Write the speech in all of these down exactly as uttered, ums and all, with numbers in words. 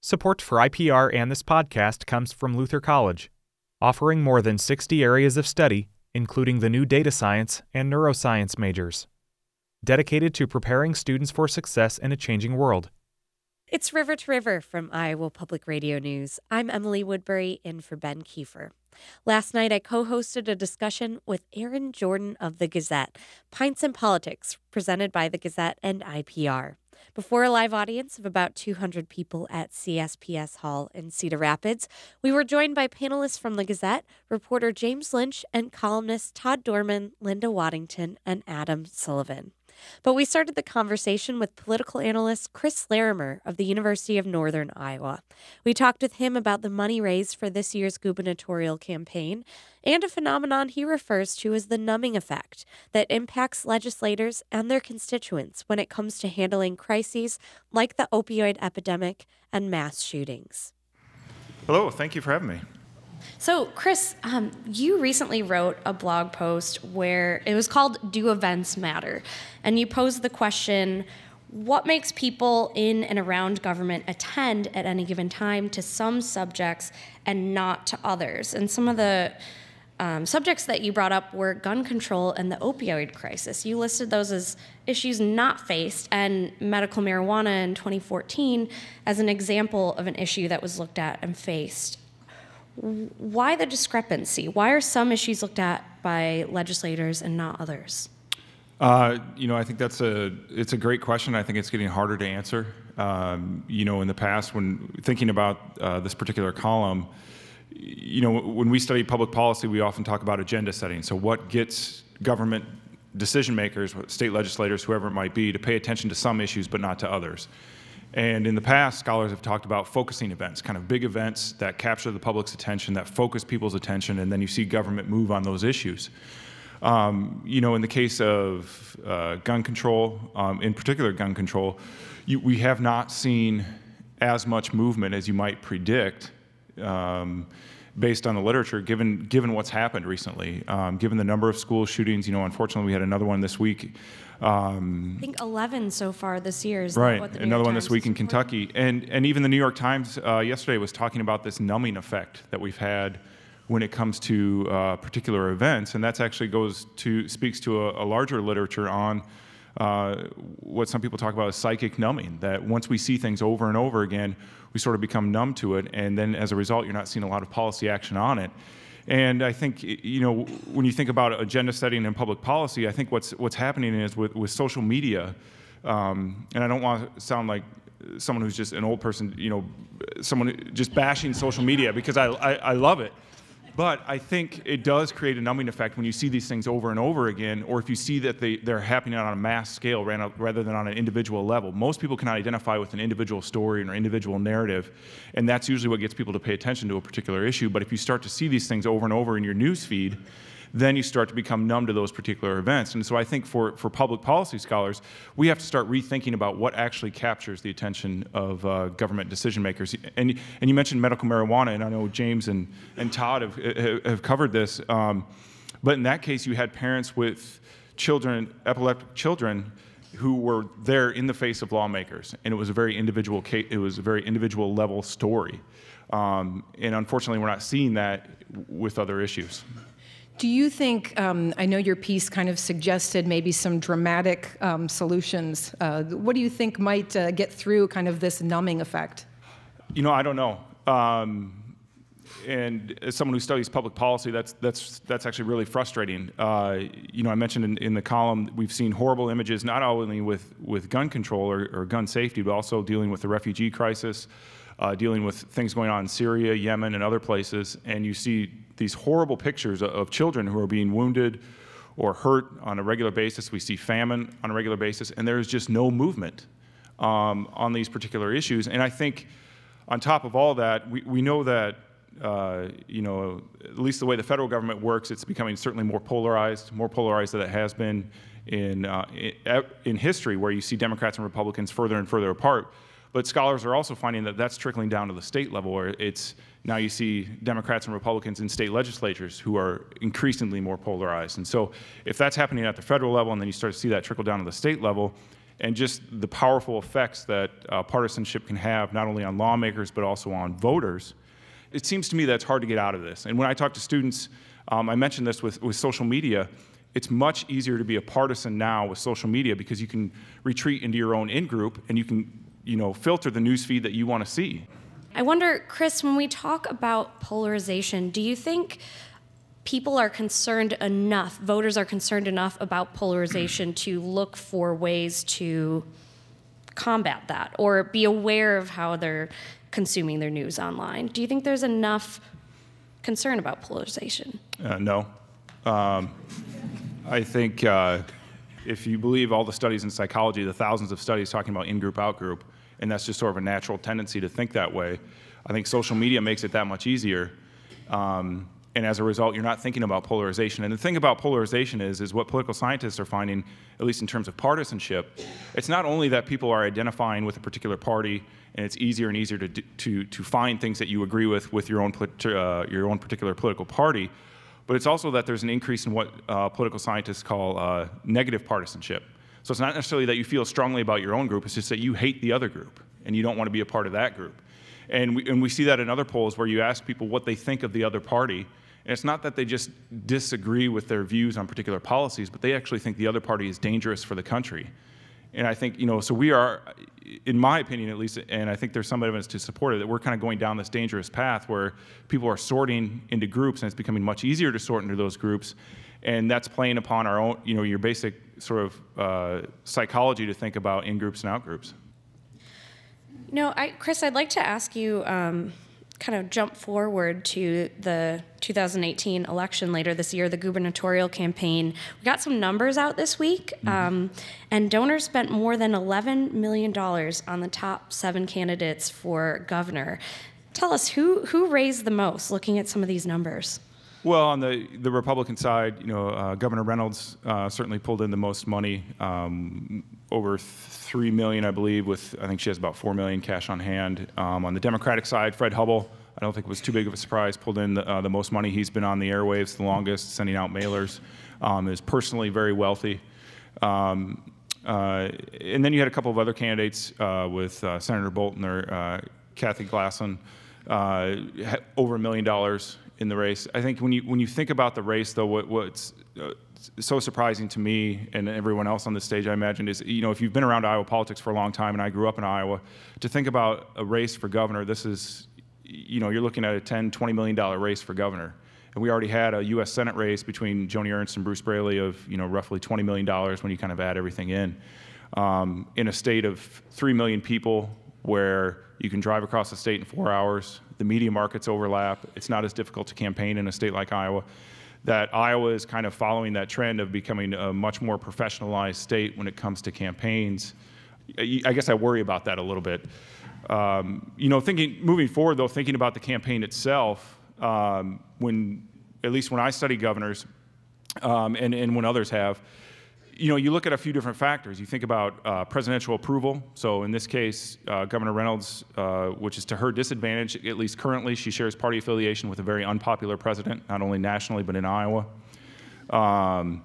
Support for I P R and this podcast comes from Luther College, offering more than sixty areas of study, including the new data science and neuroscience majors, dedicated to preparing students for success in a changing world. It's River to River from Iowa Public Radio News. I'm Emily Woodbury, in for Ben Kiefer. Last night, I co-hosted a discussion with Aaron Jordan of The Gazette, Pints and Politics, presented by The Gazette and I P R. Before a live audience of about two hundred people at C S P S Hall in Cedar Rapids, we were joined by panelists from The Gazette, reporter James Lynch, and columnists Todd Dorman, Linda Waddington, and Adam Sullivan. But we started the conversation with political analyst Chris Larimer of the University of Northern Iowa. We talked with him about the money raised for this year's gubernatorial campaign and a phenomenon he refers to as the numbing effect that impacts legislators and their constituents when it comes to handling crises like the opioid epidemic and mass shootings. Hello, thank you for having me. So, Chris, um, you recently wrote a blog post where it was called Do Events Matter? And you posed the question, what makes people in and around government attend at any given time to some subjects and not to others? And some of the um, subjects that you brought up were gun control and the opioid crisis. You listed those as issues not faced, and medical marijuana in twenty fourteen as an example of an issue that was looked at and faced. Why the discrepancy? Why are some issues looked at by legislators and not others? Uh, you know, I think that's a it's a great question. I think it's getting harder to answer. Um, you know, in the past, when thinking about uh, this particular column, you know, when we study public policy, we often talk about agenda setting. So, what gets government decision makers, state legislators, whoever it might be, to pay attention to some issues but not to others? And in the past, scholars have talked about focusing events, kind of big events that capture the public's attention, that focus people's attention, and then you see government move on those issues. Um, you know, in the case of uh, gun control, um, in particular gun control, you, we have not seen as much movement as you might predict um, based on the literature, given given what's happened recently, um, given the number of school shootings. You know, unfortunately, we had another one this week. Um, I think eleven so far this year. Is right, what the another one Times this week in reporting? Kentucky. And and even the New York Times uh, yesterday was talking about this numbing effect that we've had when it comes to uh, particular events. And that actually goes to, speaks to a, a larger literature on uh, what some people talk about as psychic numbing, that once we see things over and over again, we sort of become numb to it. And then as a result, you're not seeing a lot of policy action on it. And I think, you know, when you think about agenda setting and public policy, I think what's what's happening is with, with social media, um, and I don't want to sound like someone who's just an old person, you know, someone just bashing social media, because I, I, I love it. But I think it does create a numbing effect when you see these things over and over again, or if you see that they, they're happening on a mass scale rather than on an individual level. Most people can identify with an individual story or individual narrative, and that's usually what gets people to pay attention to a particular issue. But if you start to see these things over and over in your news feed, then you start to become numb to those particular events. And so I think for, for public policy scholars, we have to start rethinking about what actually captures the attention of uh, government decision makers. And, and you mentioned medical marijuana, and I know James and, and Todd have, have covered this. Um, but in that case, you had parents with children, epileptic children, who were there in the face of lawmakers. And it was a very individual case, it was a very individual level story. Um, and unfortunately, we're not seeing that with other issues. Do you think, um, I know your piece kind of suggested maybe some dramatic um, solutions. Uh, what do you think might uh, get through kind of this numbing effect? You know, I don't know. Um, and as someone who studies public policy, that's that's that's actually really frustrating. Uh, you know, I mentioned in, in the column, we've seen horrible images, not only with, with gun control or, or gun safety, but also dealing with the refugee crisis, uh, dealing with things going on in Syria, Yemen, and other places. And you see these horrible pictures of children who are being wounded or hurt on a regular basis. We see famine on a regular basis, and there is just no movement um, on these particular issues. And I think on top of all that, we, we know that, uh, you know, at least the way the federal government works, it's becoming certainly more polarized, more polarized than it has been in, uh, in, in history, where you see Democrats and Republicans further and further apart. But scholars are also finding that that's trickling down to the state level, where it's now you see Democrats and Republicans in state legislatures who are increasingly more polarized. And so if that's happening at the federal level and then you start to see that trickle down to the state level, and just the powerful effects that uh, partisanship can have not only on lawmakers but also on voters, it seems to me that it's hard to get out of this. And when I talk to students, um, I mentioned this with, with social media, it's much easier to be a partisan now with social media because you can retreat into your own in-group and you can, you know, filter the news feed that you want to see. I wonder, Chris, when we talk about polarization, do you think people are concerned enough, voters are concerned enough about polarization to look for ways to combat that or be aware of how they're consuming their news online? Do you think there's enough concern about polarization? Uh, no. Um, I think uh, if you believe all the studies in psychology, the thousands of studies talking about in-group, out-group, and that's just sort of a natural tendency to think that way, I think social media makes it that much easier. Um, And as a result, you're not thinking about polarization. And the thing about polarization is, is what political scientists are finding, at least in terms of partisanship, it's not only that people are identifying with a particular party, and it's easier and easier to to to find things that you agree with with your own uh, your own particular political party, but it's also that there's an increase in what uh, political scientists call uh, negative partisanship. So it's not necessarily that you feel strongly about your own group; it's just that you hate the other group, and you don't want to be a part of that group. And we and we see that in other polls where you ask people what they think of the other party. And it's not that they just disagree with their views on particular policies, but they actually think the other party is dangerous for the country. And I think, you know, so we are, in my opinion at least, and I think there's some evidence to support it, that we're kind of going down this dangerous path where people are sorting into groups, and it's becoming much easier to sort into those groups. And that's playing upon our own, you know, your basic sort of uh, psychology to think about in-groups and out-groups. No, I, Chris, I'd like to ask you, um, kind of jump forward to the two thousand eighteen election later this year, the gubernatorial campaign. We got some numbers out this week, mm-hmm. um, and donors spent more than eleven million dollars on the top seven candidates for governor. Tell us, who who raised the most, looking at some of these numbers? Well, on the, the Republican side, you know, uh, Governor Reynolds uh, certainly pulled in the most money, um, over three million dollars, I believe, with, I think she has about four million dollars cash on hand. Um, on the Democratic side, Fred Hubbell, I don't think it was too big of a surprise, pulled in the, uh, the most money. He's been on the airwaves the longest, sending out mailers, um, is personally very wealthy. Um, uh, and then you had a couple of other candidates uh, with uh, Senator Bolton or uh, Kathy Glassman, uh, over a million dollars in the race. I think when you when you think about the race, though, what, what's uh, so surprising to me and everyone else on this stage, I imagine, is, you know, if you've been around Iowa politics for a long time, and I grew up in Iowa, to think about a race for governor, this is, you know, you're looking at a ten, twenty million dollar race for governor. And we already had a U S Senate race between Joni Ernst and Bruce Braley of, you know, roughly twenty million dollars when you kind of add everything in. Um, in a state of three million people where you can drive across the state in four hours, the media markets overlap, it's not as difficult to campaign in a state like Iowa, that Iowa is kind of following that trend of becoming a much more professionalized state when it comes to campaigns. I guess I worry about that a little bit. Um, you know, thinking, moving forward though, thinking about the campaign itself, um, when, at least when I study governors, um, and, and when others have, you know, you look at a few different factors. You think about uh, presidential approval. So in this case, uh, Governor Reynolds, uh, which is to her disadvantage, at least currently, she shares party affiliation with a very unpopular president, not only nationally, but in Iowa. Um,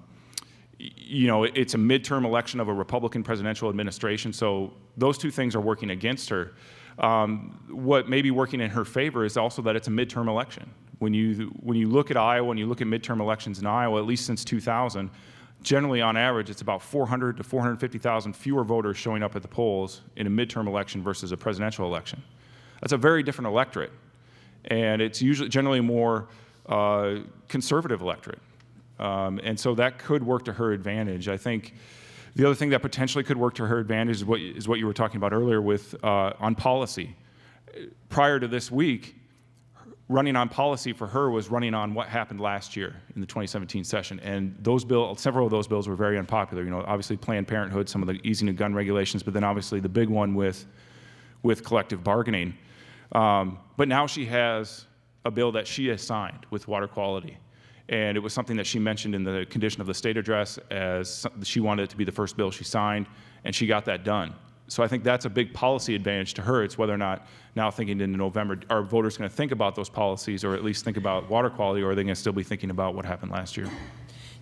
you know, it, it's a midterm election of a Republican presidential administration, so those two things are working against her. Um, what may be working in her favor is also that it's a midterm election. When you, when you look at Iowa, when you look at midterm elections in Iowa, at least since two thousand, generally, on average, it's about four hundred to four hundred fifty thousand fewer voters showing up at the polls in a midterm election versus a presidential election. That's a very different electorate, and it's usually generally a more uh, conservative electorate. Um, and so that could work to her advantage. I think the other thing that potentially could work to her advantage is what, is what you were talking about earlier with uh, on policy. Prior to this week, running on policy for her was running on what happened last year in the twenty seventeen session, and those bill, several of those bills were very unpopular. You know, obviously Planned Parenthood, some of the easing of gun regulations, but then obviously the big one with with collective bargaining. Um, but now she has a bill that she has signed with water quality, and it was something that she mentioned in the condition of the state address as she wanted it to be the first bill she signed, and she got that done. So I think that's a big policy advantage to her. It's whether or not now thinking in November, are voters going to think about those policies or at least think about water quality, or are they going to still be thinking about what happened last year?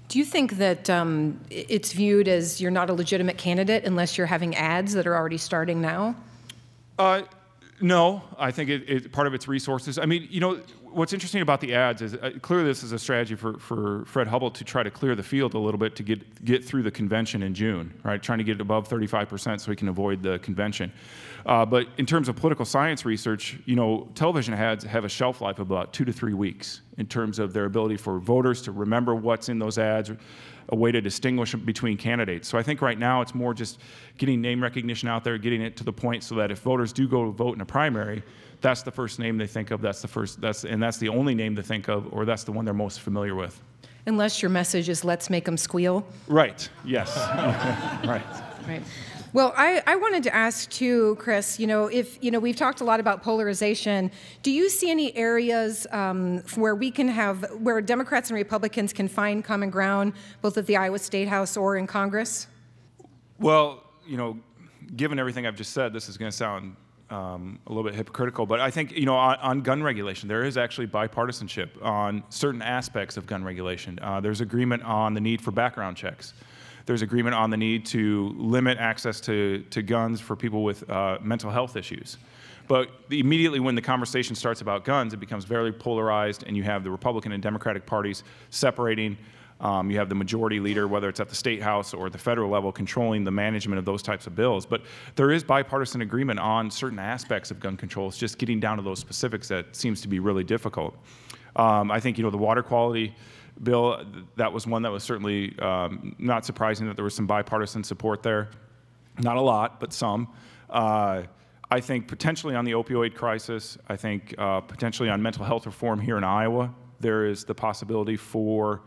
Do you think that um, it's viewed as you're not a legitimate candidate unless you're having ads that are already starting now? Uh, no, I think it, it, part of it's resources. I mean, you know, what's interesting about the ads is uh, clearly this is a strategy for, for Fred Hubbell to try to clear the field a little bit to get get through the convention in June, right? Trying to get it above thirty-five percent so he can avoid the convention. Uh, but in terms of political science research, you know, television ads have a shelf life of about two to three weeks in terms of their ability for voters to remember what's in those ads, a way to distinguish between candidates. So I think right now it's more just getting name recognition out there, getting it to the point so that if voters do go to vote in a primary, that's the first name they think of, that's the first, that's, and that's the only name they think of, or that's the one they're most familiar with. Unless your message is, let's make them squeal. Right, yes, right. Right. Well, I, I wanted to ask too, Chris, you know, if, you know, we've talked a lot about polarization. Do you see any areas um, where we can have, where Democrats and Republicans can find common ground, both at the Iowa State House or in Congress? Well, you know, given everything I've just said, this is going to sound um, a little bit hypocritical, but I think, you know, on, on gun regulation, there is actually bipartisanship on certain aspects of gun regulation. Uh, there's agreement on the need for background checks. There's agreement on the need to limit access to, to guns for people with uh, mental health issues. But immediately when the conversation starts about guns, it becomes very polarized, and you have the Republican and Democratic parties separating. Um, you have the majority leader, whether it's at the state house or at the federal level, controlling the management of those types of bills. But there is bipartisan agreement on certain aspects of gun control. It's just getting down to those specifics that seems to be really difficult. Um, I think, you know, the water quality bill, that was one that was certainly um, not surprising that there was some bipartisan support there. Not a lot, but some. Uh, I think potentially on the opioid crisis, I think uh, potentially on mental health reform here in Iowa, there is the possibility for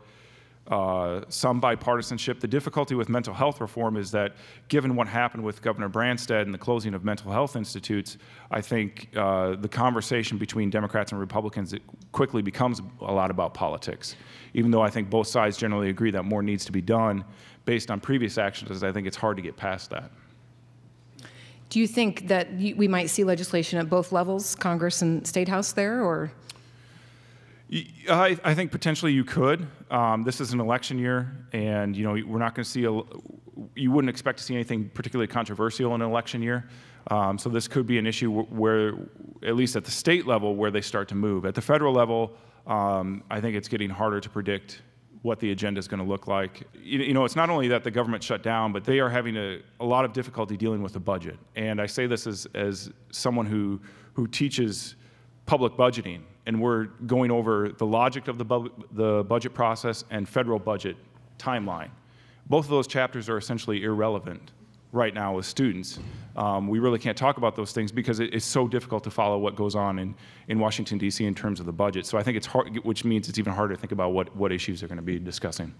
uh, some bipartisanship. The difficulty with mental health reform is that given what happened with Governor Branstad and the closing of mental health institutes, I think uh, the conversation between Democrats and Republicans it quickly becomes a lot about politics. Even though I think both sides generally agree that more needs to be done based on previous actions, I think it's hard to get past that. Do you think that we might see legislation at both levels, Congress and State House there, or? I, I think potentially you could. Um, this is an election year, and you know we're not going to see a. You wouldn't expect to see anything particularly controversial in an election year. Um, so this could be an issue where, at least at the state level, where they start to move. At the federal level, um, I think it's getting harder to predict what the agenda is going to look like. You, you know, it's not only that the government shut down, but they are having a, a lot of difficulty dealing with the budget. And I say this as, as someone who, who teaches public budgeting, and we're going over the logic of the, bu the budget process and federal budget timeline. Both of those chapters are essentially irrelevant right now with students. Um, we really can't talk about those things because it, it's so difficult to follow what goes on in, in Washington, D C in terms of the budget. So I think it's hard, which means it's even harder to think about what, what issues they're going to be discussing.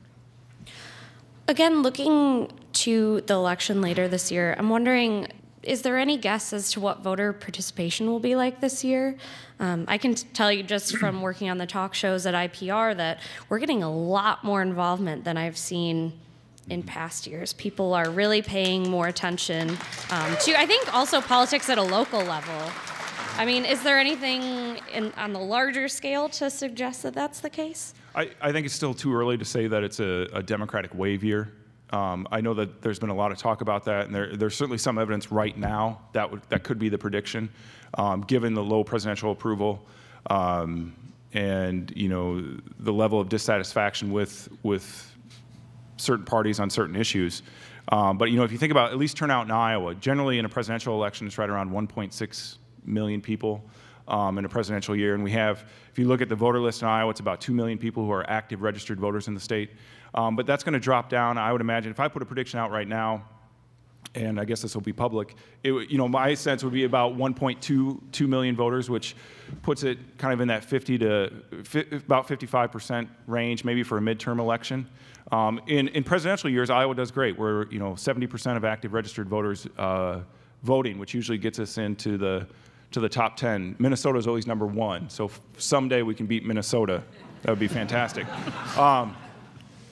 Again, looking to the election later this year, I'm wondering, is there any guess as to what voter participation will be like this year? Um, I can tell you just from working on the talk shows at I P R that we're getting a lot more involvement than I've seen in past years. People are really paying more attention um, to, I think, also politics at a local level. I mean, is there anything in, on the larger scale to suggest that that's the case? I, I think it's still too early to say that it's a, a Democratic wave year. Um, I know that there's been a lot of talk about that, and there, there's certainly some evidence right now that would, that could be the prediction, um, given the low presidential approval um, and you know the level of dissatisfaction with with certain parties on certain issues. Um, but you know, if you think about at least turnout in Iowa, generally in a presidential election, it's right around one point six million people um, in a presidential year, and we have, if you look at the voter list in Iowa, it's about two million people who are active registered voters in the state. Um, but that's going to drop down. I would imagine if I put a prediction out right now, and I guess this will be public, it, you know, my sense would be about one point two million voters, which puts it kind of in that fifty to about fifty-five percent range, maybe for a midterm election. Um, in, in presidential years, Iowa does great. We're, you know, seventy percent of active registered voters uh, voting, which usually gets us into the to the top ten. Minnesota is always number one, so someday we can beat Minnesota. That would be fantastic. Um,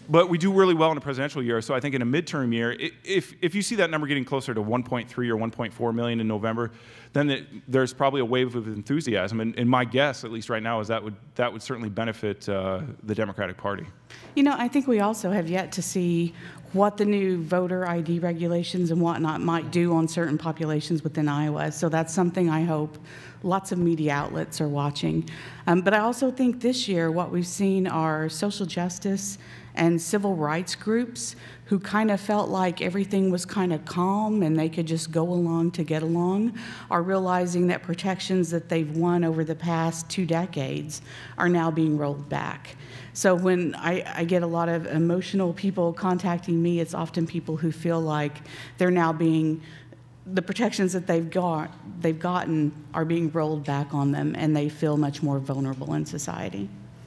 but we do really well in a presidential year. So I think in a midterm year, if if you see that number getting closer to one point three or one point four million in November, then it, there's probably a wave of enthusiasm. And, and my guess, at least right now, is that would that would certainly benefit uh, the Democratic Party. You know, I think we also have yet to see what the new voter I D regulations and whatnot might do on certain populations within Iowa. So that's something I hope lots of media outlets are watching. Um, but I also think this year what we've seen are social justice and civil rights groups who kind of felt like everything was kind of calm and they could just go along to get along, are realizing that protections that they've won over the past two decades are now being rolled back. So when I, I get a lot of emotional people contacting me, it's often people who feel like they're now being, the protections that they've got, they've gotten are being rolled back on them, and they feel much more vulnerable in society.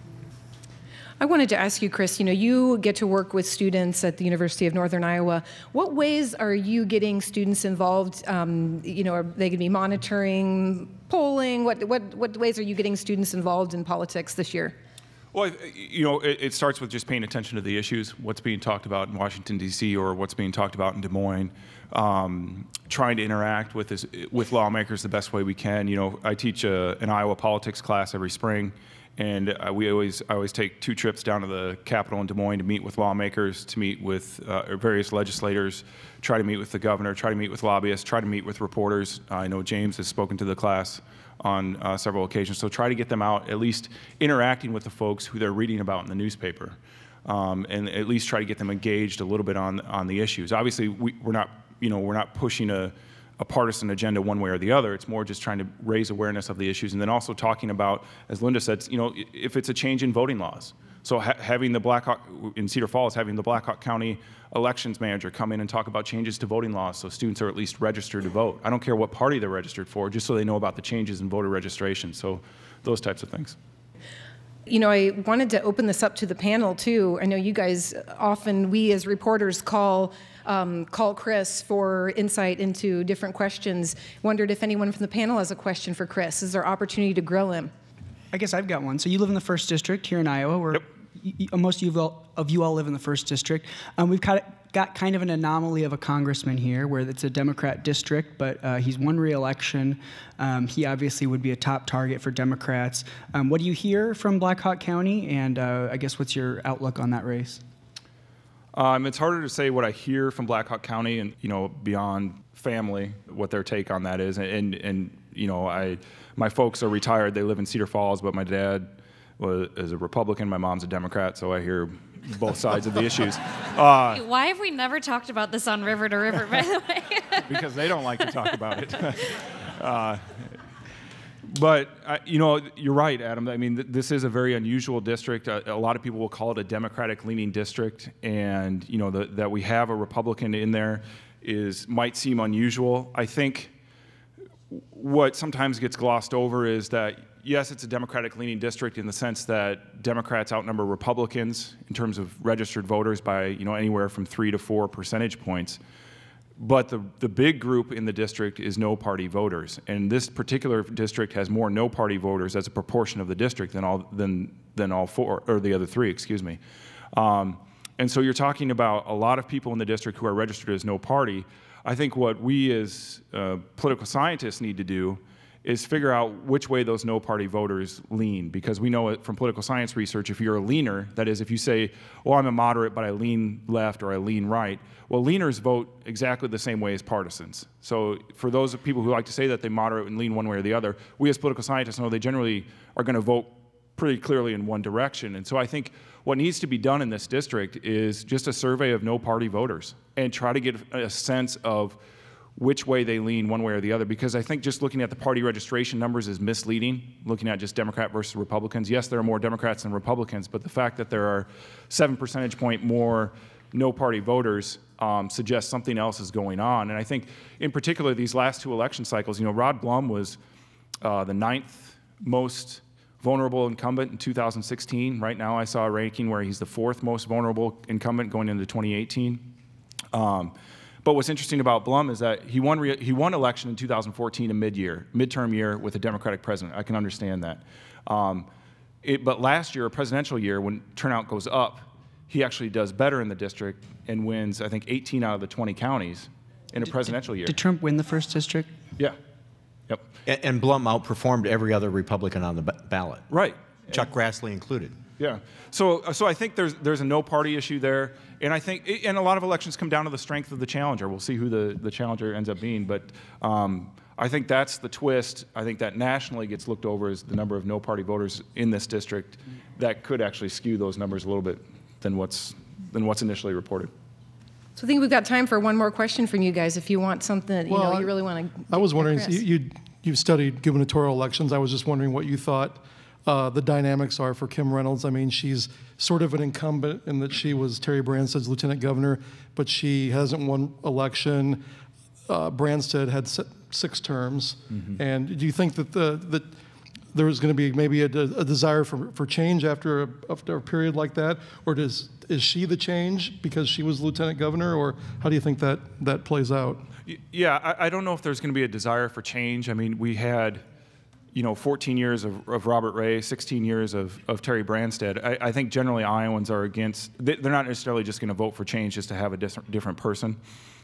I wanted to ask you, Chris, you know, you get to work with students at the University of Northern Iowa. What ways are you getting students involved? Um, you know, are they going to be monitoring, polling? What, what, what ways are you getting students involved in politics this year? Well, you know, it, it starts with just paying attention to the issues, what's being talked about in Washington, D C, or what's being talked about in Des Moines, um, trying to interact with this, with lawmakers the best way we can. You know, I teach a, an Iowa politics class every spring, and uh, we always, I always take two trips down to the Capitol in Des Moines to meet with lawmakers, to meet with uh, various legislators, try to meet with the governor, try to meet with lobbyists, try to meet with reporters. Uh, I know James has spoken to the class on uh, several occasions. So try to get them out, at least interacting with the folks who they're reading about in the newspaper, um, and at least try to get them engaged a little bit on on the issues. Obviously, we, we're not, you know, we're not pushing a, a partisan agenda one way or the other. It's more just trying to raise awareness of the issues, and then also talking about, as Linda said, you know, if it's a change in voting laws. So ha having the Blackhawk, in Cedar Falls, having the Blackhawk County elections manager come in and talk about changes to voting laws so students are at least registered to vote. I don't care what party they're registered for, just so they know about the changes in voter registration. So those types of things. You know, I wanted to open this up to the panel too. I know you guys often, we as reporters call um, call Chris for insight into different questions. Wondered if anyone from the panel has a question for Chris. Is there opportunity to grill him? I guess I've got one. So you live in the first district here in Iowa, where yep. y y most of you, all, of you all live in the first district. Um, we've got, got kind of an anomaly of a congressman here, where it's a Democrat district, but uh, he's won re-election. Um, he obviously would be a top target for Democrats. Um, what do you hear from Blackhawk County, and uh, I guess what's your outlook on that race? Um, it's harder to say what I hear from Blackhawk County, and you know, beyond family, what their take on that is, and and, and you know, I. My folks are retired. They live in Cedar Falls, but my dad was, is a Republican. My mom's a Democrat, so I hear both sides of the issues. Uh, Why have we never talked about this on River to River, by the way? Because they don't like to talk about it. uh, but, uh, you know, you're right, Adam. I mean, th this is a very unusual district. Uh, a lot of people will call it a Democratic-leaning district, and, you know, the, that we have a Republican in there is might seem unusual. I think what sometimes gets glossed over is that, yes, it's a Democratic-leaning district in the sense that Democrats outnumber Republicans in terms of registered voters by, you know, anywhere from three to four percentage points. But the, the big group in the district is no-party voters. And this particular district has more no-party voters as a proportion of the district than all, than, than all four, or the other three, excuse me. Um, and so you're talking about a lot of people in the district who are registered as no-party. I think what we as uh, political scientists need to do is figure out which way those no-party voters lean, because we know it from political science research, if you're a leaner, that is, if you say, well, I'm a moderate, but I lean left or I lean right, well, leaners vote exactly the same way as partisans. So for those people who like to say that they moderate and lean one way or the other, we as political scientists know they generally are going to vote pretty clearly in one direction. And so I think what needs to be done in this district is just a survey of no-party voters and try to get a sense of which way they lean one way or the other, because I think just looking at the party registration numbers is misleading, looking at just Democrat versus Republicans. Yes, there are more Democrats than Republicans, but the fact that there are seven percentage point more no-party voters um, suggests something else is going on. And I think, in particular, these last two election cycles, you know, Rod Blum was uh, the ninth most vulnerable incumbent in two thousand sixteen. Right now I saw a ranking where he's the fourth most vulnerable incumbent going into twenty eighteen. Um, but what's interesting about Blum is that he won, re he won election in two thousand fourteen, a mid-year, midterm year with a Democratic president. I can understand that. Um, it, but last year, a presidential year, when turnout goes up, he actually does better in the district and wins, I think, eighteen out of the twenty counties in a presidential year. Did Trump win the first district? Yeah. Yep. And, and Blum outperformed every other Republican on the ba- ballot. Right. Chuck Grassley included. Yeah. So, so I think there's there's a no party issue there, and I think and a lot of elections come down to the strength of the challenger. We'll see who the, the challenger ends up being, but um, I think that's the twist. I think that nationally gets looked over as the number of no party voters in this district. That could actually skew those numbers a little bit than what's than what's initially reported. So I think we've got time for one more question from you guys. If you want something that you Well, know I- you really want to. I was wondering, you, you, you've studied gubernatorial elections. I was just wondering what you thought uh, the dynamics are for Kim Reynolds. I mean, she's sort of an incumbent in that she was Terry Branstad's lieutenant governor, but she hasn't won election. Uh, Branstad had si- six terms. Mm-hmm. And do you think that the that there is going to be maybe a, a desire for, for change after a, after a period like that? Or does is she the change because she was lieutenant governor? Or how do you think that, that plays out? Yeah, I, I don't know if there's going to be a desire for change. I mean, we had, you know, fourteen years of, of Robert Ray, sixteen years of, of Terry Branstad. I, I think generally Iowans are against, they're not necessarily just going to vote for change just to have a different, different person.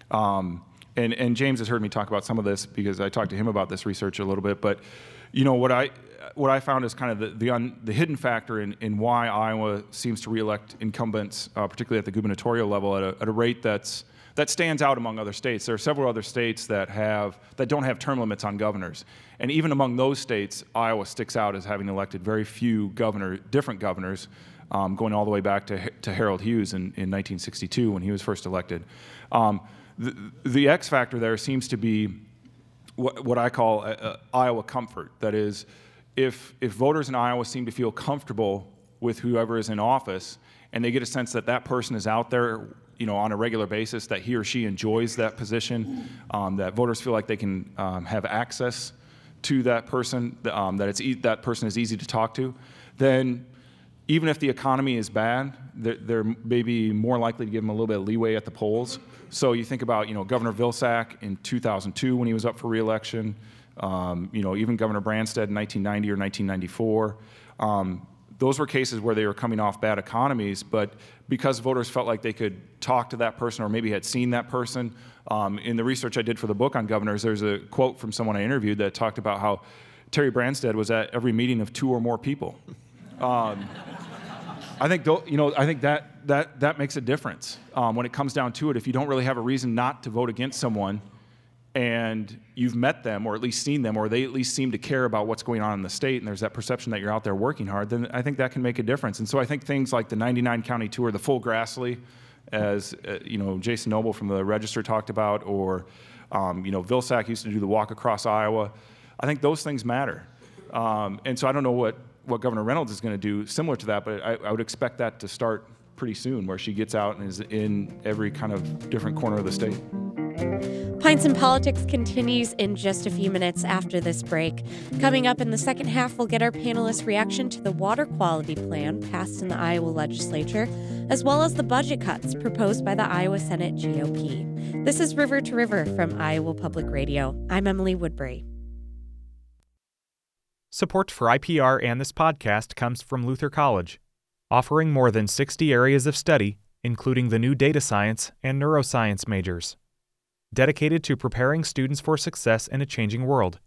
Um, and, and James has heard me talk about some of this because I talked to him about this research a little bit. But, you know, what I what I found is kind of the the, un, the hidden factor in, in why Iowa seems to reelect incumbents, uh, particularly at the gubernatorial level, at a, at a rate that's that stands out among other states. There are several other states that have that don't have term limits on governors, and even among those states, Iowa sticks out as having elected very few governor, different governors, um, going all the way back to to Harold Hughes in, in nineteen sixty-two when he was first elected. Um, the, the X factor there seems to be what, what I call a, a Iowa comfort. That is, if if voters in Iowa seem to feel comfortable with whoever is in office, and they get a sense that that person is out there, you know, on a regular basis, that he or she enjoys that position, um, that voters feel like they can um, have access to that person, um, that it's e- that person is easy to talk to, then even if the economy is bad, they're, they're maybe more likely to give them a little bit of leeway at the polls. So you think about, you know, Governor Vilsack in two thousand two when he was up for re-election, um, you know, even Governor Branstad in nineteen ninety or nineteen ninety-four. Um, those were cases where they were coming off bad economies, but because voters felt like they could talk to that person or maybe had seen that person. Um, in the research I did for the book on governors, there's a quote from someone I interviewed that talked about how Terry Branstad was at every meeting of two or more people. Um, I think you know. I think that that that makes a difference um, when it comes down to it. If you don't really have a reason not to vote against someone, and you've met them or at least seen them, or they at least seem to care about what's going on in the state, and there's that perception that you're out there working hard, then I think that can make a difference. And so I think things like the ninety-nine county tour, the full Grassley, as uh, you know, Jason Noble from the Register talked about, or um, you know, Vilsack used to do the walk across Iowa. I think those things matter. Um, and so I don't know what. what Governor Reynolds is going to do similar to that, but I, I would expect that to start pretty soon, where she gets out and is in every kind of different corner of the state. Pints and Politics continues in just a few minutes after this break. Coming up in the second half, we'll get our panelists' reaction to the water quality plan passed in the Iowa legislature, as well as the budget cuts proposed by the Iowa Senate G O P. This is River to River from Iowa Public Radio. I'm Emily Woodbury. Support for I P R and this podcast comes from Luther College, offering more than sixty areas of study, including the new data science and neuroscience majors, dedicated to preparing students for success in a changing world.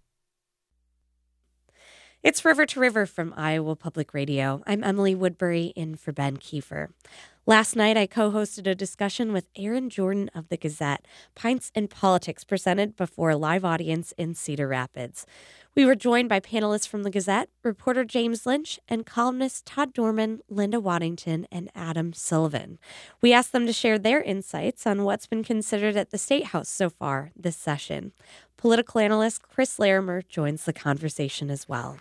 It's River to River from Iowa Public Radio. I'm Emily Woodbury in for Ben Kiefer. Last night, I co-hosted a discussion with Aaron Jordan of the Gazette, Pints and Politics, presented before a live audience in Cedar Rapids. We were joined by panelists from the Gazette, reporter James Lynch, and columnists Todd Dorman, Linda Waddington, and Adam Sullivan. We asked them to share their insights on what's been considered at the State House so far this session. Political analyst Chris Larimer joins the conversation as well.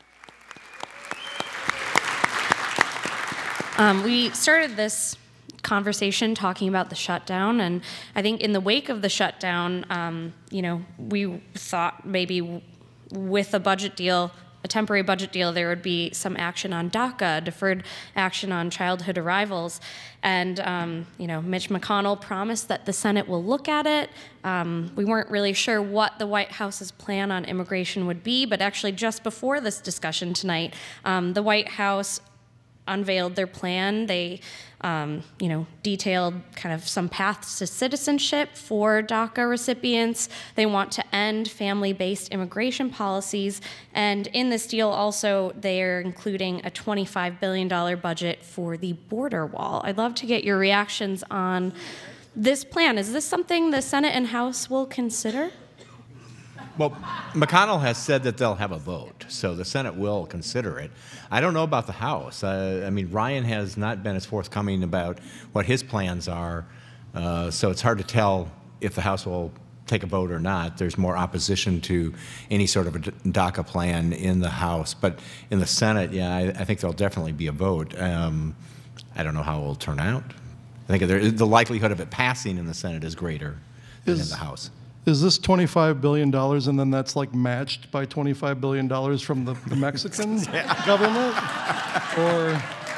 Um, we started this conversation talking about the shutdown, and I think in the wake of the shutdown, um, you know, we thought maybe with a budget deal, a temporary budget deal, there would be some action on DACA, deferred action on childhood arrivals. And, um, you know, Mitch McConnell promised that the Senate will look at it. Um, we weren't really sure what the White House's plan on immigration would be, but actually just before this discussion tonight, um, the White House unveiled their plan. They, um, you know, detailed kind of some paths to citizenship for DACA recipients. They want to end family-based immigration policies. And in this deal also, they're including a twenty-five billion dollars budget for the border wall. I'd love to get your reactions on this plan. Is this something the Senate and House will consider? Well, McConnell has said that they'll have a vote, so the Senate will consider it. I don't know about the House. Uh, I mean, Ryan has not been as forthcoming about what his plans are, uh, so it's hard to tell if the House will take a vote or not. There's more opposition to any sort of a DACA plan in the House, but in the Senate, yeah, I, I think there'll definitely be a vote. Um, I don't know how it will turn out. I think there, the likelihood of it passing in the Senate is greater than Is- in the House. Is this twenty-five billion dollars and then that's like matched by twenty-five billion dollars from the, the Mexican government? Or,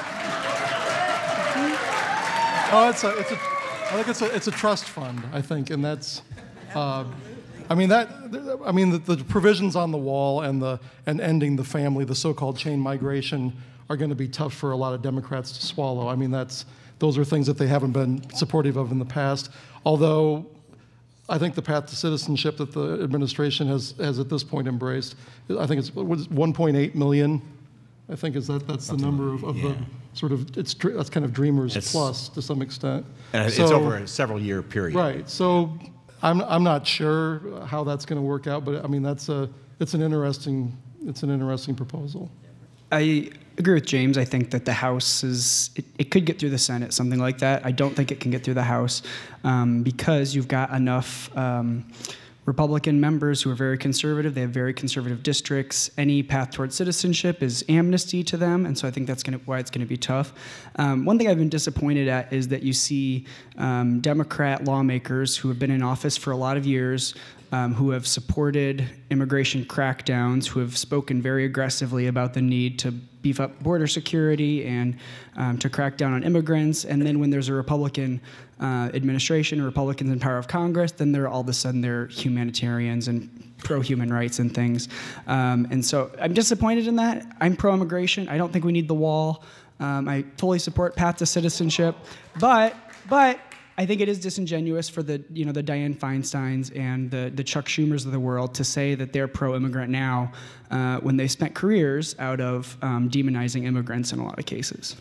oh, it's a, it's a, I think it's a, it's a trust fund, I think, and that's, uh, I mean that, I mean the, the provisions on the wall and the, and ending the family, the so-called chain migration are going to be tough for a lot of Democrats to swallow. I mean that's, those are things that they haven't been supportive of in the past, although I think the path to citizenship that the administration has, has at this point embraced, I think it's what is it, one point eight million. I think is that that's the number of, of yeah. the sort of it's dr- that's kind of Dreamers It's- plus to some extent. And it's So- over a several year period. Right. So I'm I'm not sure how that's going to work out, but I mean that's a it's an interesting it's an interesting proposal. I agree with James. I think that the House is, it, it could get through the Senate, something like that. I don't think it can get through the House um, because you've got enough um, Republican members who are very conservative. They have very conservative districts. Any path towards citizenship is amnesty to them, and so I think that's gonna, why it's going to be tough. Um, one thing I've been disappointed at is that you see um, Democrat lawmakers who have been in office for a lot of years Um, who have supported immigration crackdowns, who have spoken very aggressively about the need to beef up border security and um, to crack down on immigrants. And then when there's a Republican uh, administration or Republicans in power of Congress, then they're all of a sudden they're humanitarians and pro-human rights and things. Um, and so I'm disappointed in that. I'm pro-immigration. I don't think we need the wall. Um, I fully support path to citizenship, but but. I think it is disingenuous for the, you know, the Dianne Feinsteins and the, the Chuck Schumers of the world to say that they're pro-immigrant now uh, when they spent careers out of um, demonizing immigrants in a lot of cases.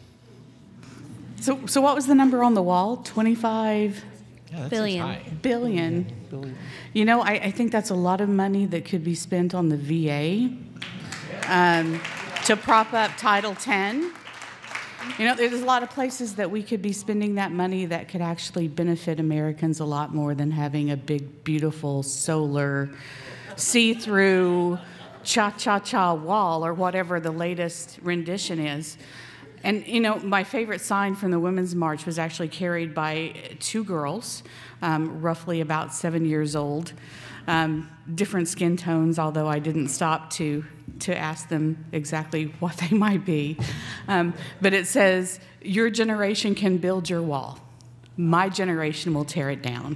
So, so what was the number on the wall? twenty-five Yeah, that Billion. seems high. billion. You know, I, I think that's a lot of money that could be spent on the V A um, to prop up Title ten. You know, there's a lot of places that we could be spending that money that could actually benefit Americans a lot more than having a big, beautiful, solar, see-through, cha-cha-cha wall or whatever the latest rendition is. And, you know, my favorite sign from the Women's March was actually carried by two girls, um, roughly about seven years old, um, different skin tones, although I didn't stop to to ask them exactly what they might be. Um, but it says, your generation can build your wall. My generation will tear it down.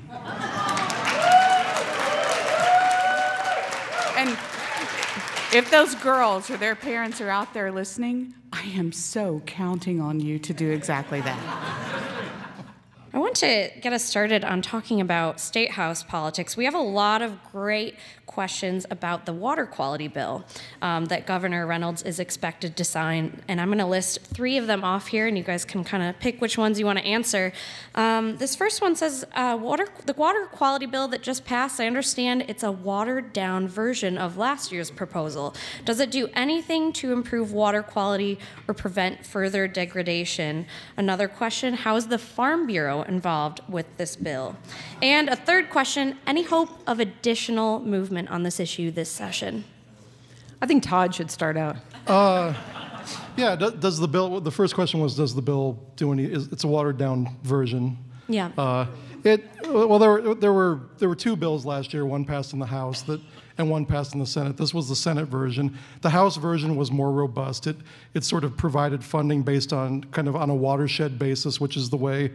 And if those girls or their parents are out there listening, I am so counting on you to do exactly that. I want to get us started on talking about State House politics. We have a lot of great questions about the water quality bill um, that Governor Reynolds is expected to sign, and I'm going to list three of them off here, and you guys can kind of pick which ones you want to answer. Um, this first one says, uh, water, the water quality bill that just passed, I understand it's a watered-down version of last year's proposal. Does it do anything to improve water quality or prevent further degradation? Another question, how is the Farm Bureau involved with this bill? And a third question, any hope of additional movement on this issue this session? I think Todd should start out. Uh, yeah, do, does the bill, the first question was, does the bill do any, is, it's a watered down version. Yeah. Uh, it, well, there were, there were, there were two bills last year, one passed in the House that, and one passed in the Senate. This was the Senate version. The House version was more robust. It, it sort of provided funding based on, kind of on a watershed basis, which is the way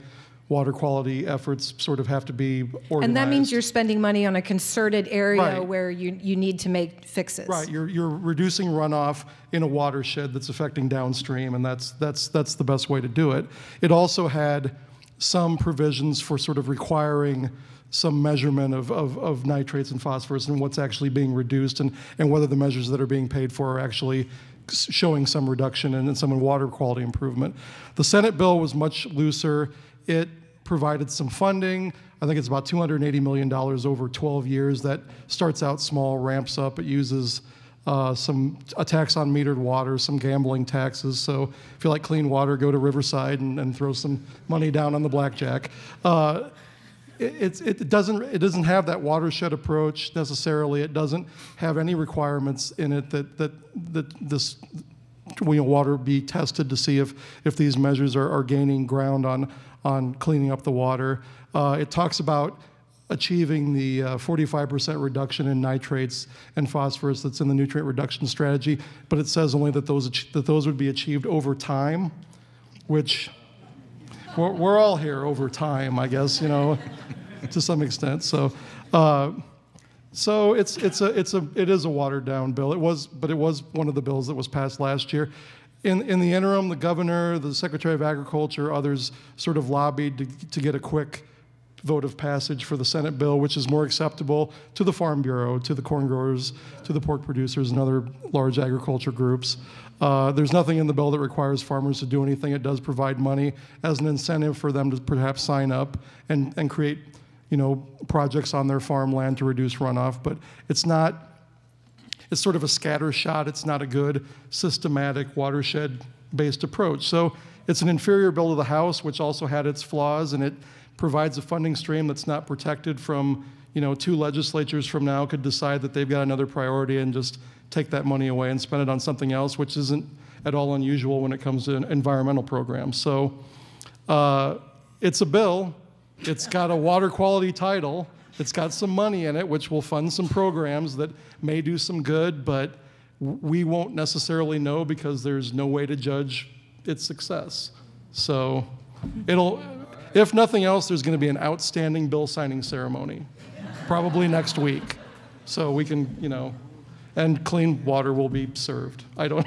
water quality efforts sort of have to be organized. And that means you're spending money on a concerted area Right. where you, you need to make fixes. Right, you're, you're reducing runoff in a watershed that's affecting downstream, and that's, that's, that's the best way to do it. It also had some provisions for sort of requiring some measurement of, of, of nitrates and phosphorus and what's actually being reduced, and, and whether the measures that are being paid for are actually showing some reduction and some water quality improvement. The Senate bill was much looser. It provided some funding. I think it's about two hundred eighty million dollars over twelve years. That starts out small, ramps up. It uses uh, some a tax on metered water, some gambling taxes. So if you like clean water, go to Riverside and, and throw some money down on the blackjack. Uh, it, it's, it doesn't it doesn't have that watershed approach necessarily. It doesn't have any requirements in it that that that this you know, water be tested to see if if these measures are, are gaining ground on. on cleaning up the water. Uh, it talks about achieving the uh, forty-five percent reduction in nitrates and phosphorus that's in the nutrient reduction strategy, but it says only that those that those would be achieved over time, which we're, we're all here over time, I guess, you know, to some extent. So, uh, so it's it's a it's a it is a watered down bill. It was, but it was one of the bills that was passed last year. In, in the interim, the governor, the Secretary of Agriculture, others sort of lobbied to, to get a quick vote of passage for the Senate bill, which is more acceptable to the Farm Bureau, to the corn growers, to the pork producers, and other large agriculture groups. Uh, there's nothing in the bill that requires farmers to do anything. It does provide money as an incentive for them to perhaps sign up and, and create, you know, projects on their farmland to reduce runoff, but it's not It's sort of a scatter shot. It's not a good systematic watershed-based approach. So it's an inferior bill to the House, which also had its flaws, and it provides a funding stream that's not protected from, you know, two legislatures from now could decide that they've got another priority and just take that money away and spend it on something else, which isn't at all unusual when it comes to environmental programs. So uh, it's a bill. It's got a water quality title. It's got some money in it, which will fund some programs that may do some good, but we won't necessarily know because there's no way to judge its success. So it'll, if nothing else, there's going to be an outstanding bill signing ceremony, probably next week. So we can, you know, and clean water will be served. I don't,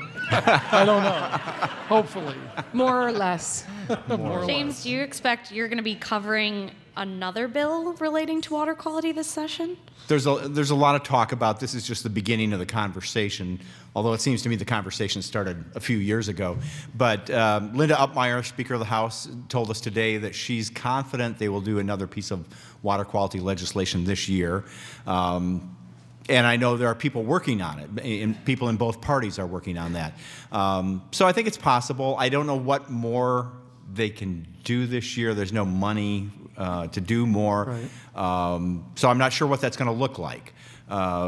I don't know. Hopefully. More or less. More or James, less. do you expect you're going to be covering another bill relating to water quality this session? There's a, there's a lot of talk about this. Is just the beginning of the conversation, although it seems to me the conversation started a few years ago. But um, Linda Upmeyer, Speaker of the House, told us today that she's confident they will do another piece of water quality legislation this year. Um, And I know there are people working on it, and people in both parties are working on that. Um, so I think it's possible. I don't know what more they can do this year. There's no money uh, to do more. Right. Um, so I'm not sure what that's going to look like. Uh,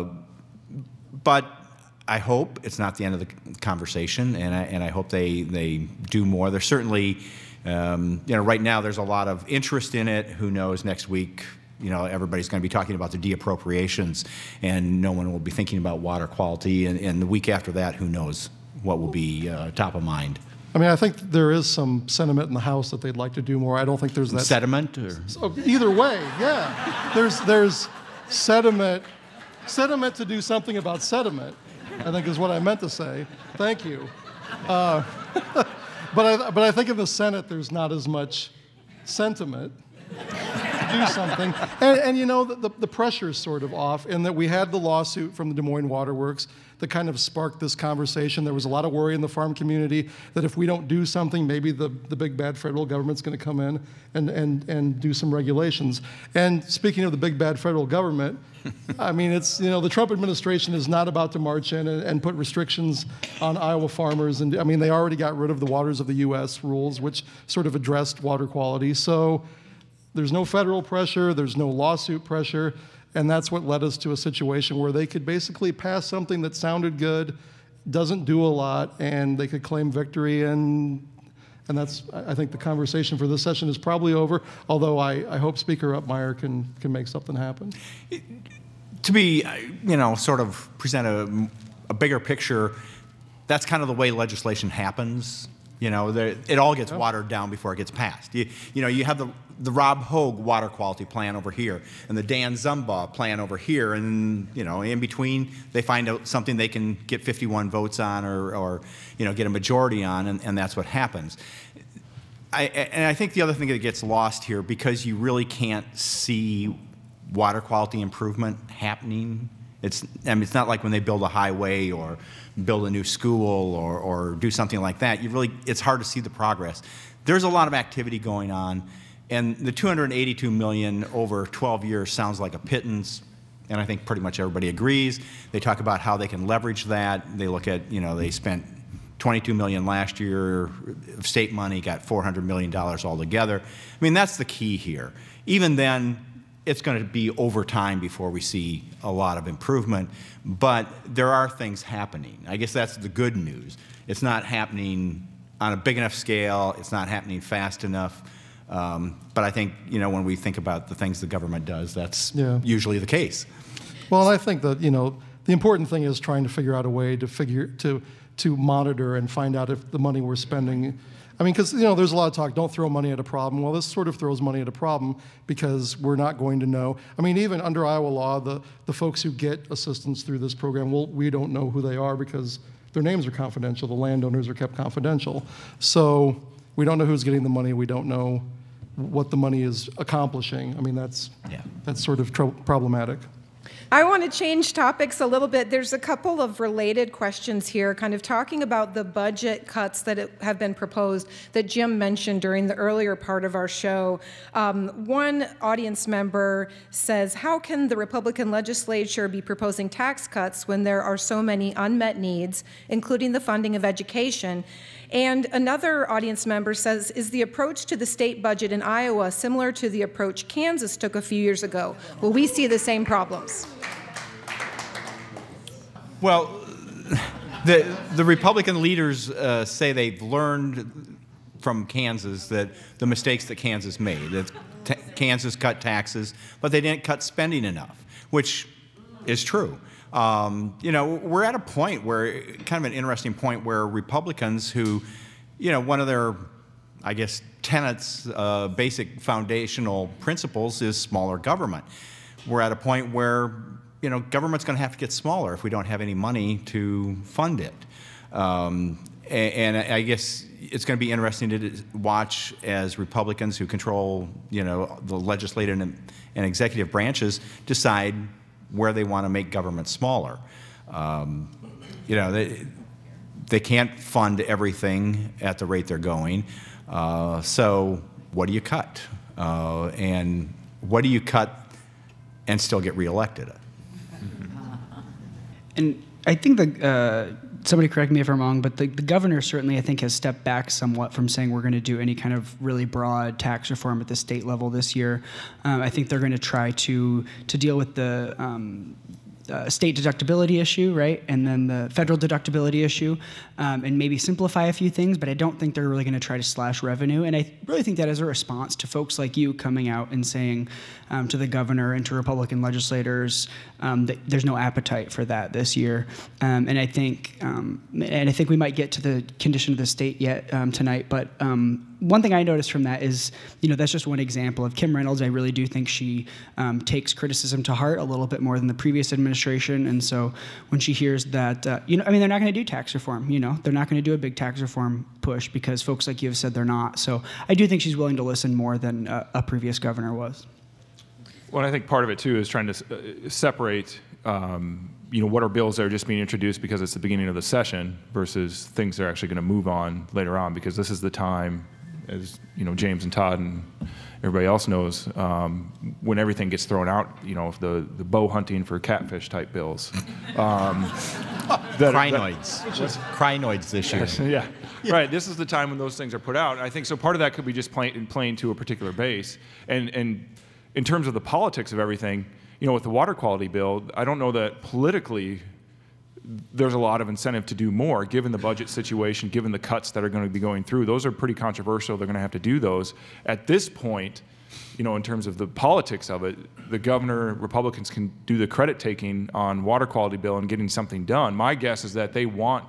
but I hope it's not the end of the conversation, and I, and I hope they, they do more. There's certainly, um, you know, right now there's a lot of interest in it. Who knows, next week, you know, everybody's going to be talking about the de-appropriations, and no one will be thinking about water quality. And, and the week after that, who knows what will be uh, top of mind. I mean, I think there is some sentiment in the House that they'd like to do more. I don't think there's that. Sediment? Or? So either way, yeah. There's, there's sediment, sediment to do something about sediment, I think is what I meant to say. Thank you. Uh, but, I, but I think in the Senate, there's not as much sentiment to do something. And, and you know, the, the pressure is sort of off in that we had the lawsuit from the Des Moines Water Works that kind of sparked this conversation. There was a lot of worry in the farm community that if we don't do something, maybe the, the big bad federal government's going to come in and, and, and do some regulations. And speaking of the big bad federal government, I mean, it's, you know, the Trump administration is not about to march in and, and put restrictions on Iowa farmers. And I mean, they already got rid of the Waters of the U S rules, which sort of addressed water quality. So there's no federal pressure, there's no lawsuit pressure, and that's what led us to a situation where they could basically pass something that sounded good, doesn't do a lot, and they could claim victory. And and that's, I think the conversation for this session is probably over, although I, I hope Speaker Upmeyer can, can make something happen. To be, you know, sort of present a, a bigger picture, that's kind of the way legislation happens. You know, the, it all gets watered down before it gets passed. You, you know, you have the, the Rob Hogue water quality plan over here and the Dan Zumbaugh plan over here, and, you know, in between they find out something they can get fifty-one votes on or, or you know, get a majority on, and, and that's what happens. I, and I think the other thing that gets lost here, because you really can't see water quality improvement happening. It's, I mean, it's not like when they build a highway or build a new school or, or do something like that. You really, it's hard to see the progress. There's a lot of activity going on, and the two hundred eighty-two million dollars over twelve years sounds like a pittance, and I think pretty much everybody agrees. They talk about how they can leverage that. They look at, you know, they spent twenty-two million dollars last year of state money, got four hundred million dollars altogether. I mean, that's the key here. Even then, it's going to be over time before we see a lot of improvement, but there are things happening. I guess that's the good news. It's not happening on a big enough scale. It's not happening fast enough. Um, but I think, you know, when we think about the things the government does, that's yeah. usually the case. Well, and I think that, you know, the important thing is trying to figure out a way to figure to to monitor and find out if the money we're spending. I mean, because, you know, there's a lot of talk, don't throw money at a problem. Well, this sort of throws money at a problem because we're not going to know. I mean, even under Iowa law, the, the folks who get assistance through this program, well, we don't know who they are because their names are confidential. The landowners are kept confidential. So we don't know who's getting the money. We don't know what the money is accomplishing. I mean, that's, yeah. that's sort of tro- problematic. I want to change topics a little bit. There's a couple of related questions here, kind of talking about the budget cuts that have been proposed that Jim mentioned during the earlier part of our show. Um, one audience member says, how can the Republican legislature be proposing tax cuts when there are so many unmet needs, including the funding of education? And another audience member says, is the approach to the state budget in Iowa similar to the approach Kansas took a few years ago? Will we see the same problems? Well, the, the Republican leaders uh, say they've learned from Kansas that the mistakes that Kansas made, that t- Kansas cut taxes, but they didn't cut spending enough, which is true. Um, you know, we're at a point where, kind of an interesting point where Republicans who, you know, one of their, I guess, tenets, uh, basic foundational principles is smaller government. We're at a point where, you know, government's going to have to get smaller if we don't have any money to fund it. Um, and, and I guess it's going to be interesting to watch as Republicans who control, you know, the legislative and, and executive branches decide where they want to make government smaller. Um, you know, they, they can't fund everything at the rate they're going. Uh, so what do you cut? Uh, and what do you cut and still get reelected? And I think the, uh, somebody correct me if I'm wrong, but the, the governor certainly, I think, has stepped back somewhat from saying we're going to do any kind of really broad tax reform at the state level this year. Um, I think they're going to try to to deal with the um, uh, state deductibility issue, right, and then the federal deductibility issue, um, and maybe simplify a few things, but I don't think they're really going to try to slash revenue. And I really think that is a response to folks like you coming out and saying um, to the governor and to Republican legislators um, that there's no appetite for that this year. Um, and I think, um, and I think we might get to the condition of the state yet um, tonight, but um, one thing I noticed from that is, you know, that's just one example of Kim Reynolds. I really do think she um, takes criticism to heart a little bit more than the previous administration. And so when she hears that, uh, you know, I mean, they're not going to do tax reform, you know, they're not going to do a big tax reform push because folks like you have said they're not. So I do think she's willing to listen more than uh, a previous governor was. Well, I think part of it, too, is trying to uh, separate, um, you know, what are bills that are just being introduced because it's the beginning of the session versus things that are actually going to move on later on, because this is the time, as you know, James and Todd and everybody else knows, um, when everything gets thrown out, you know, the, the bow hunting for catfish type bills. Um, that, crinoids. That, crinoids this year. Yeah. yeah, right. This is the time when those things are put out. I think so. Part of that could be just playing, playing to a particular base. And, and in terms of the politics of everything, you know, with the water quality bill, I don't know that politically there's a lot of incentive to do more, given the budget situation, given the cuts that are going to be going through. Those are pretty controversial. They're going to have to do those. At this point, you know, in terms of the politics of it, the governor, Republicans can do the credit taking on water quality bill and getting something done. My guess is that they want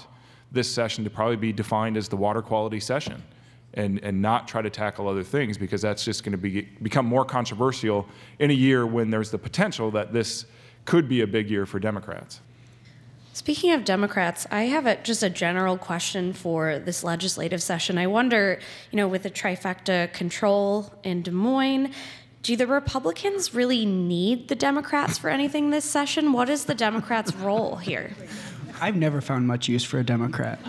this session to probably be defined as the water quality session, and, and not try to tackle other things, because that's just going to be, become more controversial in a year when there's the potential that this could be a big year for Democrats. Speaking of Democrats, I have a, just a general question for this legislative session. I wonder, you know, with the trifecta control in Des Moines, do the Republicans really need the Democrats for anything this session? What is the Democrats' role here? I've never found much use for a Democrat.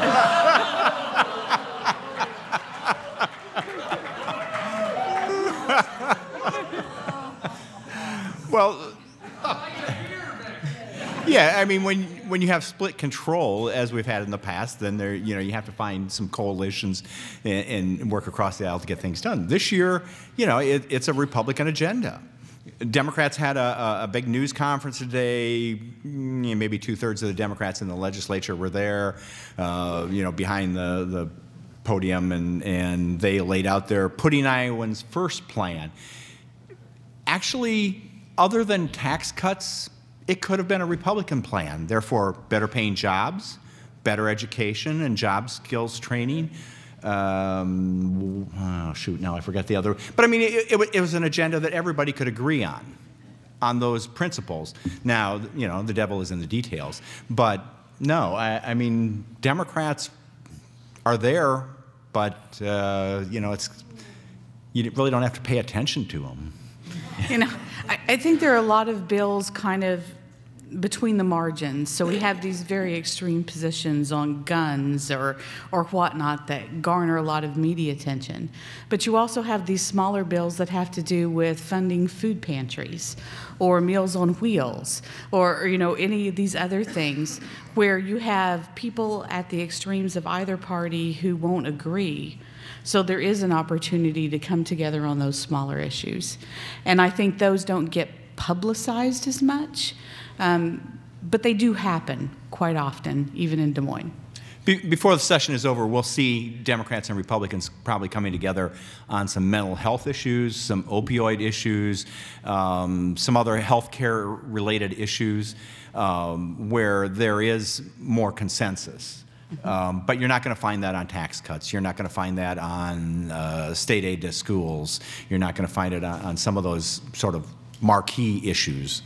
Well, yeah, I mean, when when you have split control, as we've had in the past, then there, you know, you have to find some coalitions and, and work across the aisle to get things done. This year, you know, it, it's a Republican agenda. Democrats had a, a big news conference today. Maybe two-thirds of the Democrats in the legislature were there, uh, you know, behind the, the podium, and, and they laid out their Putting Iowans First plan. Actually, other than tax cuts, it could have been a Republican plan. Therefore, better paying jobs, better education and job skills training. Um, oh, shoot, now I forgot the other. But I mean, it, it, it was an agenda that everybody could agree on, on those principles. Now, you know, the devil is in the details. But no, I, I mean, Democrats are there, but, uh, you know, it's, you really don't have to pay attention to them. You know, I, I think there are a lot of bills kind of between the margins. So we have these very extreme positions on guns or or whatnot that garner a lot of media attention. But you also have these smaller bills that have to do with funding food pantries or Meals on Wheels or, or you know, any of these other things where you have people at the extremes of either party who won't agree. So there is an opportunity to come together on those smaller issues. And I think those don't get publicized as much, um, but they do happen quite often, even in Des Moines. Be- before the session is over, we'll see Democrats and Republicans probably coming together on some mental health issues, some opioid issues, um, some other health care related issues um, where there is more consensus. Um, but you're not going to find that on tax cuts. You're not going to find that on uh, state aid to schools. You're not going to find it on, on some of those sort of marquee issues.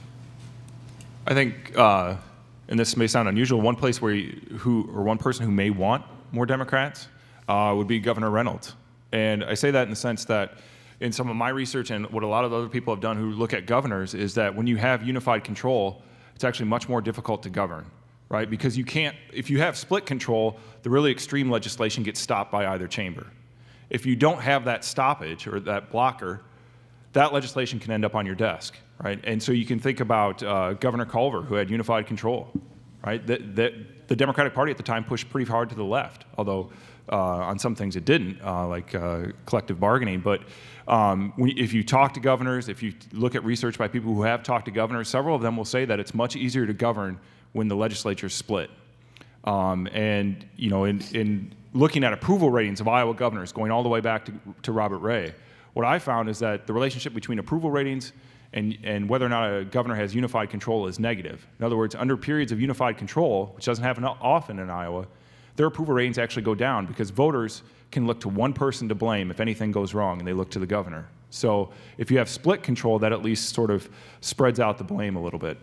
I think, uh, and this may sound unusual, one place where you, who or one person who may want more Democrats uh, would be Governor Reynolds. And I say that in the sense that in some of my research and what a lot of other people have done who look at governors is that when you have unified control, it's actually much more difficult to govern. Right? Because you can't, if you have split control, the really extreme legislation gets stopped by either chamber. If you don't have that stoppage or that blocker, that legislation can end up on your desk, right? And so you can think about uh, Governor Culver, who had unified control, right? That, that the Democratic Party at the time pushed pretty hard to the left, although uh, on some things it didn't, uh, like uh, collective bargaining. But um, we, if you talk to governors, if you look at research by people who have talked to governors, several of them will say that it's much easier to govern when the legislature is split. Um, and, you know, in, in looking at approval ratings of Iowa governors, going all the way back to, to Robert Ray, what I found is that the relationship between approval ratings and, and whether or not a governor has unified control is negative. In other words, under periods of unified control, which doesn't happen often in Iowa, their approval ratings actually go down because voters can look to one person to blame if anything goes wrong, and they look to the governor. So if you have split control, that at least sort of spreads out the blame a little bit.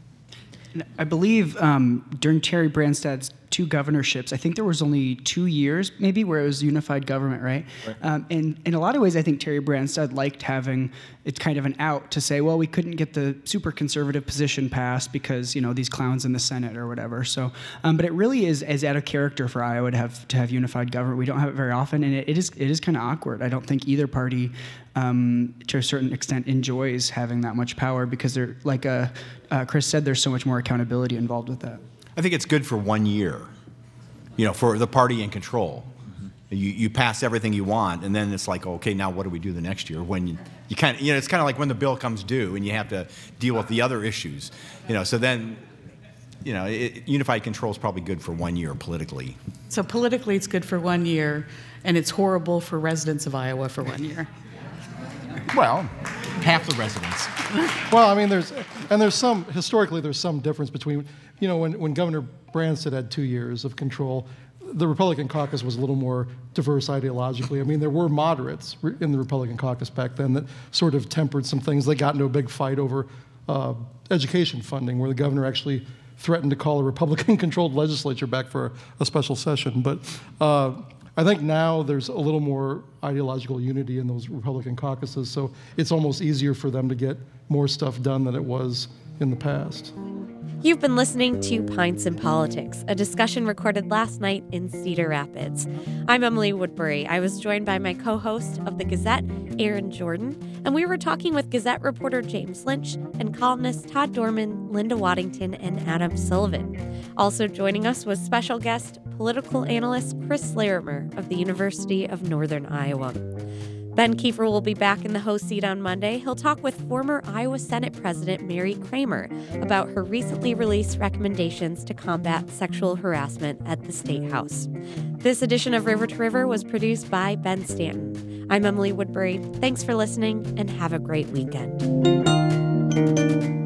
I believe um, during Terry Branstad's two governorships, I think there was only two years maybe where it was unified government, right? right. Um, and in a lot of ways, I think Terry Branstad liked having it kind of an out to say, well, we couldn't get the super conservative position passed because, you know, these clowns in the Senate or whatever. So, um, but it really is as out of character for Iowa to have to have unified government. We don't have it very often, and it, it is it is kind of awkward. I don't think either party, um, to a certain extent, enjoys having that much power because they're like uh, uh, Chris said, there's so much more accountability involved with that. I think it's good for one year, you know, for the party in control. Mm-hmm. You, you pass everything you want, and then it's like, okay, now what do we do the next year? When you, you kind of, you know, it's kind of like when the bill comes due and you have to deal with the other issues, you know. So then, you know, it, unified control is probably good for one year politically. So politically, it's good for one year, and it's horrible for residents of Iowa for one year. Well, half the residents. Well, I mean, there's, and there's some, historically, there's some difference between, you know, when, when Governor Branstad had two years of control, the Republican caucus was a little more diverse ideologically. I mean, there were moderates in the Republican caucus back then that sort of tempered some things. They got into a big fight over uh, education funding, where the governor actually threatened to call a Republican-controlled legislature back for a, a special session. But uh, I think now there's a little more ideological unity in those Republican caucuses, so it's almost easier for them to get more stuff done than it was in the past. You've been listening to Pints in Politics, a discussion recorded last night in Cedar Rapids. I'm Emily Woodbury. I was joined by my co-host of the Gazette, Aaron Jordan, and we were talking with Gazette reporter James Lynch and columnists Todd Dorman, Linda Waddington, and Adam Sullivan. Also joining us was special guest, political analyst Chris Larimer of the University of Northern Iowa. Ben Kiefer will be back in the host seat on Monday. He'll talk with former Iowa Senate President Mary Kramer about her recently released recommendations to combat sexual harassment at the State House. This edition of River to River was produced by Ben Stanton. I'm Emily Woodbury. Thanks for listening, and have a great weekend.